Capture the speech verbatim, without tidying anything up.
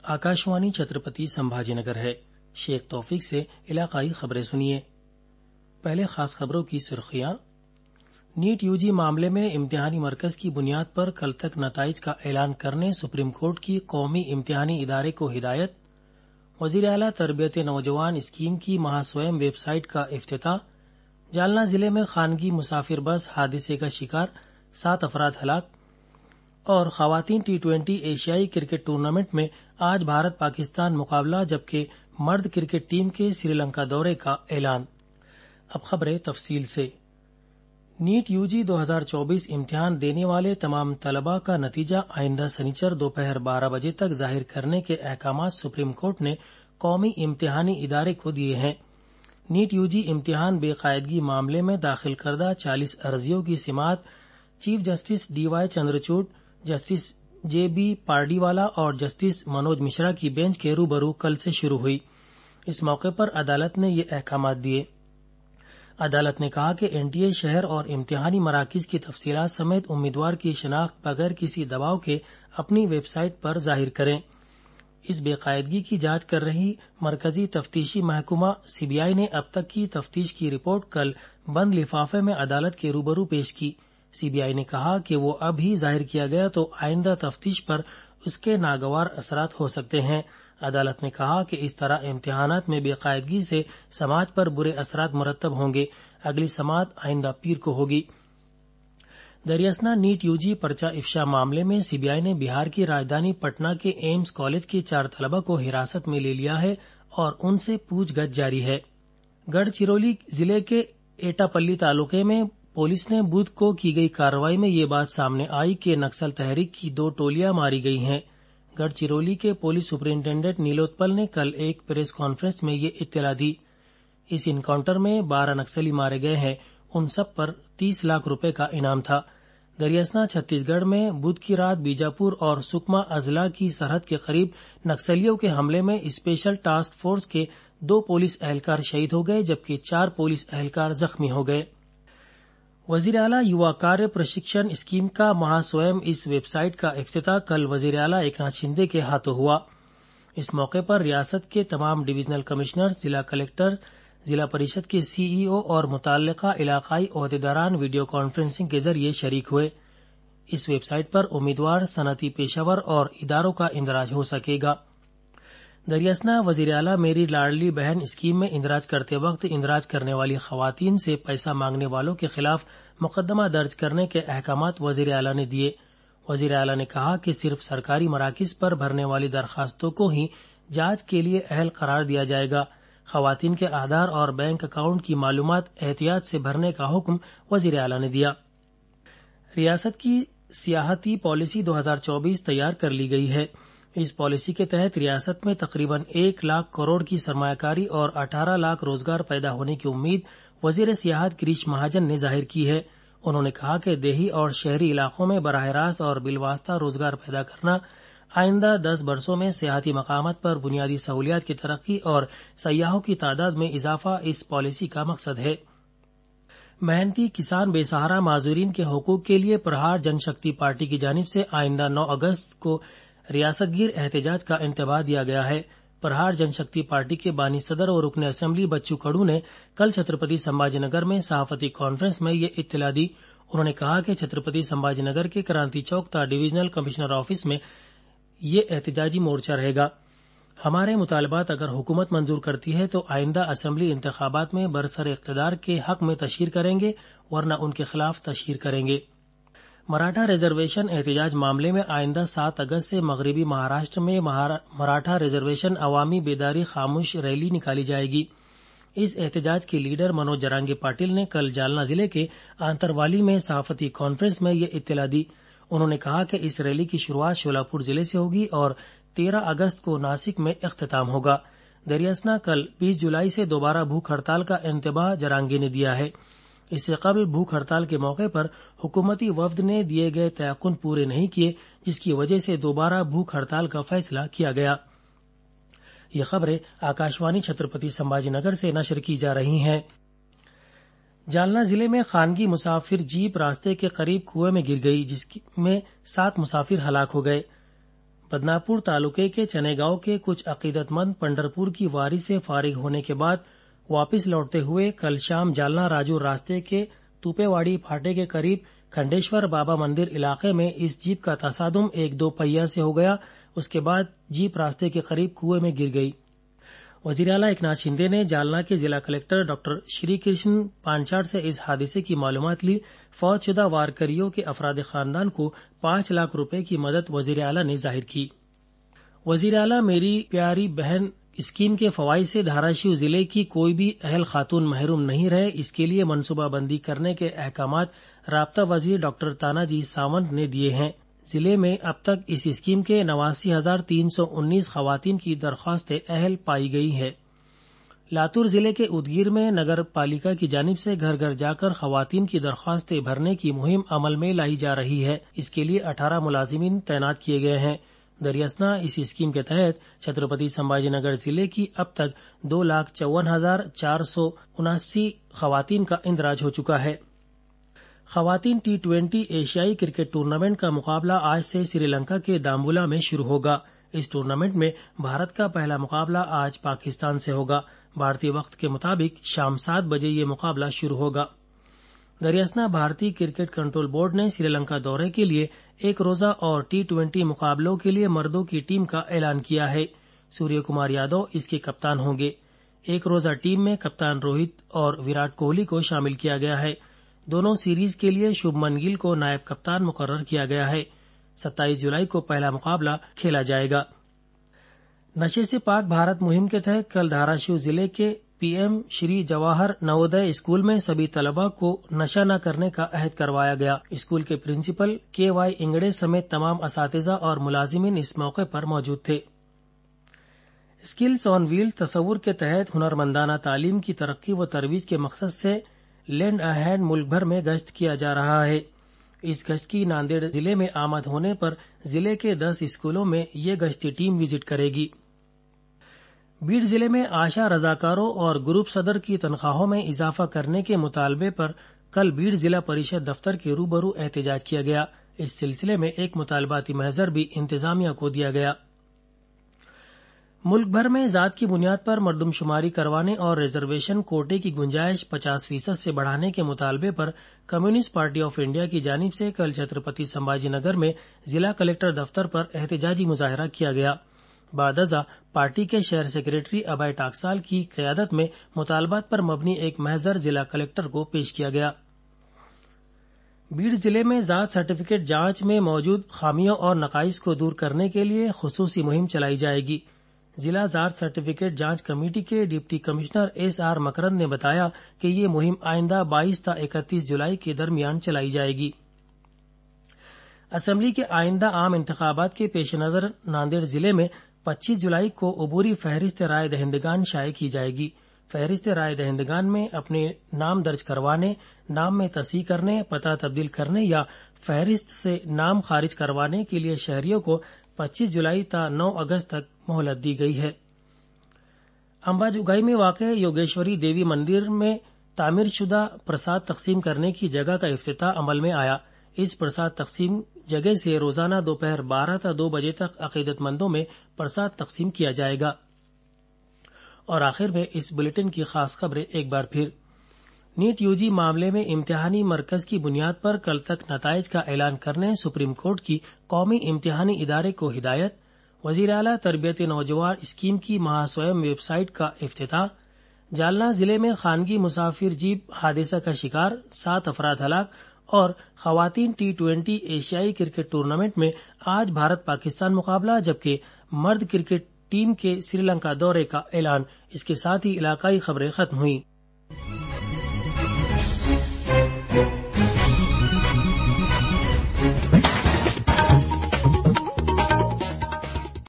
आकाशवाणी छत्रपति संभाजी नगर है। शेख तौफीक से इलाकाई खबरें सुनिए। पहले खास खबरों की सुर्खियां। नीट यूजी मामले में इम्तिहानी मरकज की बुनियाद पर कल तक नताइज का ऐलान करने सुप्रीम कोर्ट की कौमी इम्तिहानी इदारे को हिदायत। वजीर आला तरबियत नौजवान स्कीम की महास्वयं वेबसाइट का इफ्तिताह। जालना जिले में खानगी मुसाफिर बस हादसे का शिकार, सात अफराद हलाक। और खवातीन टी ट्वेंटी एशियाई क्रिकेट टूर्नामेंट में आज भारत पाकिस्तान मुकाबला, जबकि मर्द क्रिकेट टीम के श्रीलंका दौरे का ऐलान। अब खबरें तफसील से। नीट यूजी दो हज़ार चौबीस इम्तिहान देने वाले तमाम तलबा का नतीजा आइंदा शनिचर दोपहर बारह बजे तक जाहिर करने के अहकाम सुप्रीम कोर्ट ने कौमी इम्तिहानी इदारे को दिए हैं। नीट यूजी इम्तिहान बेकायदगी मामले में दाखिल करदा चालीस अर्जियों की सिमात chief justice D Y Chandrachud, justice J B Pardiwala और जस्टिस मनोज मिश्रा की बेंच के रूबरू कल से शुरू हुई। इस मौके पर अदालत ने ये अहकाम दिए। अदालत ने कहा कि एनटीए शहर और इम्तिहानी मराकिज की तफसीलात समेत उम्मीदवार की शनाख्त बगैर किसी दबाव के अपनी वेबसाइट पर जाहिर करें। इस बेकायदगी की जांच कर रही मरकजी तफ्तीशी महकमा सीबीआई ने अब तक की तफ्तीश की रिपोर्ट कल बंद लिफाफे में अदालत के रूबरू पेश की। सीबीआई ने कहा कि वो अब ही जाहिर किया गया तो आइंदा तफ्तीश पर उसके नागवार असरात हो सकते हैं। अदालत ने कहा कि इस तरह इम्तिहानात में बेकायदगी से समाज पर बुरे असरात मुरतब होंगे। अगली समात आइंदा पीर को होगी। दरियासना नीट यूजी पर्चा इफ्शा मामले में सीबीआई ने बिहार की राजधानी पटना के एम्स कॉलेज के चार तलबा को हिरासत में ले लिया है और उनसे पूछगछ जारी है। गढ़चिरौली जिले के एटापल्ली तालुके में पुलिस ने बुध को की गई कार्रवाई में ये बात सामने आई कि नक्सल तहरीक की दो टोलियां मारी गई हैं। गढ़चिरौली के पुलिस सुपरिंटेंडेंट नीलोत्पल ने कल एक प्रेस कॉन्फ्रेंस में ये इत्तला दी। इस इनकाउंटर में बारह नक्सली मारे गए हैं। उन सब पर तीस लाख रुपए का इनाम था। दरियासना छत्तीसगढ़ में बुध की रात बीजापुर और सुकमा अजला की सरहद के करीब नक्सलियों के हमले में स्पेशल टास्क फोर्स के दो पुलिस एहलकार शहीद हो गए, जबकि चार पुलिस एहलकार जख्मी हो गए। वजीर आला युवा कार्य प्रशिक्षण स्कीम का महास्वयं इस वेबसाइट का इफ्तिताह कल वजीर आला एकनाथ शिंदे के हाथों हुआ। इस मौके पर रियासत के तमाम डिवीजनल कमिश्नर, जिला कलेक्टर, जिला परिषद के सीईओ और मुताल्लिका इलाकाई ओहदेदारान वीडियो कॉन्फ्रेंसिंग के जरिए शरीक हुए। इस वेबसाइट पर उम्मीदवार, सनती पेशावर और इदारों का इंदराज हो सकेगा। दरियासना वजीर आला मेरी लाडली बहन स्कीम में इंदराज करते वक्त इंदराज करने वाली खवातीन से पैसा मांगने वालों के खिलाफ मुकदमा दर्ज करने के अहकामात वजीर आला ने दिए। वजीर आला ने कहा कि सिर्फ सरकारी मराकिज पर भरने वाली दरखास्तों को ही जांच के लिए अहल करार दिया जाएगा। खवातीन के आधार और बैंक अकाउंट की मालूमात एहतियात से भरने का हुक्म वजीर आला ने दिया। रियासत की सियाहती पॉलिसी दो हज़ार चौबीस तैयार कर ली गई है। इस पॉलिसी के तहत रियासत में तकरीबन एक लाख करोड़ की सरमायाकारी और अठारह लाख रोजगार पैदा होने की उम्मीद वजीर सियाहत गिरीश महाजन ने जाहिर की है। उन्होंने कहा कि देही और शहरी इलाकों में बराह रास्त और बिलवास्ता रोजगार पैदा करना आइंदा दस बरसों में सियाहती मकामात पर बुनियादी सहूलियात की तरक्की और सयाहों की तादाद में इजाफा इस पॉलिसी का मकसद है। मेहनती किसान बेसहारा माजूरीन के हुकूक के लिए प्रहार जनशक्ति पार्टी की जानिब से आइंदा नौ अगस्त को रियासत गिर एहतजाज का इंतबाह दिया गया है। प्रहार जनशक्ति पार्टी के बानी सदर और रुकन असेंबली बच्चू कड़ू ने कल छत्रपति संभाजीनगर में सहाफती कॉन्फ्रेंस में ये इत्तला दी। उन्होंने कहा कि छत्रपति संभाजीनगर के क्रांति चौक ता डिवीजनल कमिश्नर ऑफिस में ये एहतजाजी मोर्चा रहेगा। हमारे मुतालबात अगर हुकूमत मंजूर करती है तो आइंदा असेंबली इंतखाबात में बरसर इख्तिदार के हक में तशहीर करेंगे, वरना उनके खिलाफ तशहीर करेंगे। मराठा रिजर्वेशन एहतजाज मामले में आइंदा सात अगस्त से मगरबी महाराष्ट्र में मराठा रिजर्वेशन अवामी बेदारी खामोश रैली निकाली जाएगी। इस एहतजाज के लीडर मनोज जरांगे पाटिल ने कल जालना जिले के आंतरवाली में सहाफती कॉन्फ्रेंस में ये इत्तला दी। उन्होंने कहा कि इस रैली की शुरुआत शोलापुर जिले से होगी और तेरह अगस्त को नासिक में इख्तिताम होगा। दरियासना कल बीस जुलाई से दोबारा भूख हड़ताल का इंतबाह जरांगे ने दिया है। इससे कबल भूख हड़ताल के मौके पर हुकूमती वफद ने दिए गए तयकुन पूरे नहीं किए, जिसकी वजह से दोबारा भूख हड़ताल का फैसला किया गया। ये खबरें आकाशवाणी छत्रपति संभाजीनगर से नशर की जा रही हैं। जालना जिले में खानगी मुसाफिर जीप रास्ते के करीब कुएं में गिर गई, जिसमें सात मुसाफिर हलाक हो गए। بدناپور تعلقے کے چنے گاؤں کے کچھ عقیدت مند پنڈرپور کی واری سے فارغ ہونے کے بعد واپس لوٹتے ہوئے کل شام جالنا راجو راستے کے توپے واڑی پھاٹے کے قریب کھنڈیشور بابا مندر علاقے میں اس جیپ کا تصادم ایک دو پہیا سے ہو گیا. اس کے بعد جیپ راستے کے قریب کنویں میں گر گئی. وزیر اعلیٰ ایکناتھ شندے نے جالنا کے ضلع کلکٹر ڈاکٹر شری کرشن پانچاٹ سے اس حادثے کی معلومات لی. فوت شدہ وارکریوں کے افراد خاندان کو پانچ لاکھ روپے کی مدد وزیر اعلیٰ نے ظاہر کی. وزیر اعلیٰ میری پیاری بہن اسکیم کے فوائد سے دھاراشیو ضلع کی کوئی بھی اہل خاتون محروم نہیں رہے، اس کے لیے منصوبہ بندی کرنے کے احکامات رابطہ وزیر ڈاکٹر تانا جی ساونت نے دیے ہیں. ضلع میں اب تک اس اسکیم کے نواسی ہزار تین سو انیس خواتین کی درخواستیں اہل پائی گئی ہے. لاتور ضلع کے ادگیر میں نگر پالیکا کی جانب سے گھر گھر جا کر خواتین کی درخواستیں بھرنے کی مہم عمل میں لائی جا رہی ہے. اس کے لیے اٹھارہ ملازمین تعینات کیے گئے ہیں. دریاسنا اس اسکیم کے تحت چھترپتی سمبھاجی نگر ضلع کی اب تک دو لاکھ چون ہزار چار سو اناسی خواتین کا اندراج ہو چکا ہے. خواتین ٹی ٹوینٹی ایشیائی کرکٹ ٹورنامنٹ کا مقابلہ آج سے سری لنکا کے دامبولا میں شروع ہوگا. اس ٹورنامنٹ میں بھارت کا پہلا مقابلہ آج پاکستان سے ہوگا. بھارتی وقت کے مطابق شام سات بجے یہ مقابلہ شروع ہوگا. دریاسنا بھارتی کرکٹ کنٹرول بورڈ نے سری لنکا دورے کے لیے ایک روزہ اور ٹی ٹوینٹی مقابلوں کے لیے مردوں کی ٹیم کا اعلان کیا ہے. سوریہ کمار یادو اس کے کپتان ہوں گے. ایک روزہ ٹیم میں کپتان روہت اور وراٹ کوہلی کو شامل کیا گیا ہے. دونوں سیریز کے لیے شبھمن گل کو نائب کپتان مقرر کیا گیا ہے. ستائیس جولائی کو پہلا مقابلہ کھیلا جائے گا. نشے سے پاک بھارت مہم کے تحت کل دھاراشیو ضلع کے P M Shri Jawahar Navodaya school میں سبھی طلباء کو نشہ نہ کرنے کا عہد کروایا گیا. اسکول کے پرنسپل کے وائی انگڑے سمیت تمام اساتذہ اور ملازمین اس موقع پر موجود تھے. اسکلز آن ویل تصور کے تحت ہنرمندانہ تعلیم کی ترقی و ترویج کے مقصد سے لینڈ اے ہینڈ ملک بھر میں گشت کیا جا رہا ہے. اس گشت کی ناندیڑ ضلع میں آمد ہونے پر ضلع کے دس اسکولوں میں یہ گشتی ٹیم وزٹ کرے گی. بیڑ ضلع میں آشا رضاکاروں اور گروپ صدر کی تنخواہوں میں اضافہ کرنے کے مطالبے پر کل بیڑ ضلع پریشد دفتر کے روبرو احتجاج کیا گیا. اس سلسلے میں ایک مطالباتی محضر بھی انتظامیہ کو دیا گیا. ملک بھر میں ذات کی بنیاد پر مردم شماری کروانے اور ریزرویشن کوٹے کی گنجائش پچاس فیصد سے بڑھانے کے مطالبے پر کمیونسٹ پارٹی آف انڈیا کی جانب سے کل چھترپتی سمبھاجی نگر میں ضلع کلکٹر دفتر پر احتجاجی مظاہرہ کیا گیا. بعد ازاں پارٹی کے شہر سیکریٹری ابھے ٹاکسال کی قیادت میں مطالبات پر مبنی ایک محضر ضلع کلکٹر کو پیش کیا گیا. بیڑ ضلع میں ذات سرٹیفکیٹ جانچ میں موجود خامیوں اور نقائص کو دور کرنے کے لیے خصوصی مہم چلائی جائے گی. ضلع ذات سرٹیفکیٹ جانچ کمیٹی کے deputy commissioner S R Makrand نے بتایا کہ یہ مہم آئندہ بائیس تا اکتیس جولائی کے درمیان چلائی جائے گی. اسمبلی کے آئندہ عام انتخابات کے پیش نظر ناندیڑ ضلع میں پچیس جولائی کو عبوری فہرست رائے دہندگان شائع کی جائے گی. فہرست رائے دہندگان میں اپنے نام درج کروانے، نام میں تصحیح کرنے، پتہ تبدیل کرنے یا فہرست سے نام خارج کروانے کے لیے شہریوں کو پچیس جولائی تا نو اگست تک مہلت دی گئی ہے. امباجوگائی میں واقع یوگیشوری دیوی مندر میں تعمیر شدہ پرساد تقسیم کرنے کی جگہ کا افتتاح عمل میں آیا. اس پرساد تقسیم جگہ سے روزانہ دوپہر بارہ تا دو بجے تک عقیدت مندوں میں پرساد تقسیم کیا جائے گا. اور آخر میں اس بلیٹن کی خاص خبریں ایک بار پھر. نیٹ یو جی معاملے میں امتحانی مرکز کی بنیاد پر کل تک نتائج کا اعلان کرنے سپریم کورٹ کی قومی امتحانی ادارے کو ہدایت. وزیر اعلیٰ تربیت نوجوان اسکیم کی مہاسویم ویب سائٹ کا افتتاح. جالنا ضلع میں خانگی مسافر جیپ حادثہ کا شکار، سات افراد ہلاک. اور خواتین ٹی ٹوینٹی ایشیائی کرکٹ ٹورنامنٹ میں آج بھارت پاکستان مقابلہ، جبکہ مرد کرکٹ ٹیم کے سری لنکا دورے کا اعلان. اس کے ساتھ ہی علاقائی خبریں ختم ہوئیں.